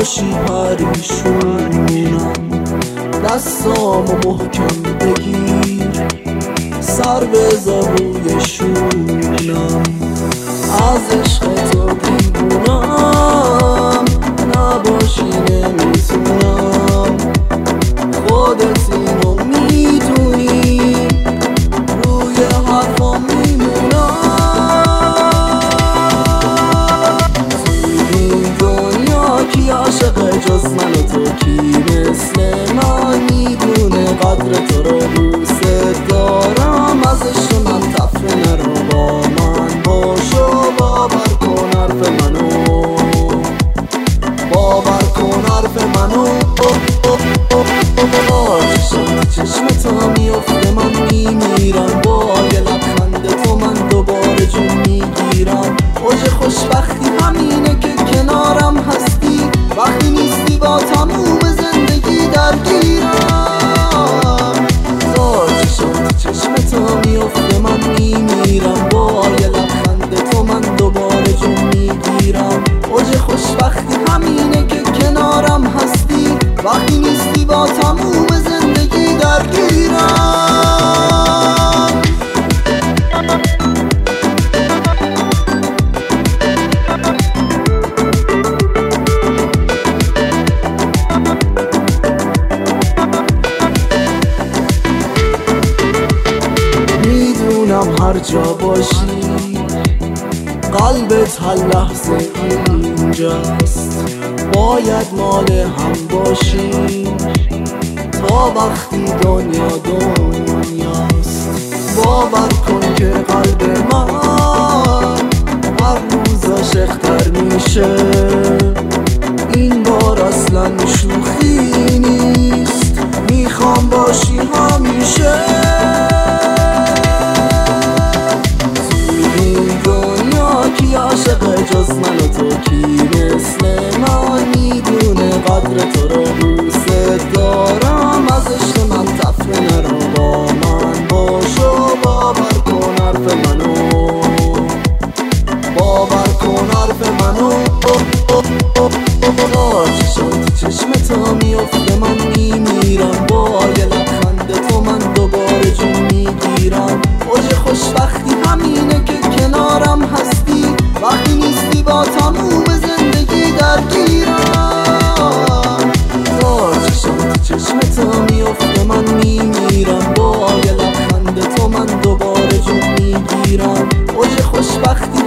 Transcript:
نباشی پریشونم، دستامو محکم بگیر، سر بذار روی شونم. از عشق تو دیوونم، نباشی نمیتونم، خودت اینو میدونی، روی حرفام میمونم. توی این دنیا کی عاشق جز من و تو، کی مثل من میدونه قدر تو رو، دوست دارم از عشق من تفره نرو، با من باشو، باور کن حرف منو، باور کن حرف منو. چشم تو میفته من میمیرم، با یه لبخند تو من دوباره جون میگیرم. اوج خوشبختی همینه که کنارم هستی، وقتی نیستی با تموم زندگی درگیرم. چشم تو میفته من میمیرم، با یه لبخند تو من دوباره جون میگیرم. اوج خوشبختی همینه که کنارم هستی، وقتی نیستی با تموم زندگی درگیرم. میدونم هر جا باشی قلبت هر لحظه اینجاست، باید مال هم باشیم تا وقتی دنیا دنیاست. باور کن که قلب من هر روز عاشق‌تر میشه، این بار اصلا شوخی نیست، میخوام باشی همیشه. کی عاشق جز من و تو، کی مثل من میدونه قدر تو رو، دوست دارم از عشق من تفره نرو، با من باشو، باور کن حرف منو، باور کن حرف منو. چشم تو میفته من میمیرم، با یه لبخند تو من دوباره جون میگیرم. اوج خوشبختی همینه که کنارم هستی، وقتی نیستی با تموم زندگی درگیرم. چشم تو میفته من میمیرم، با یه لبخند تو من دوباره جون میگیرم. اوج خوشبختی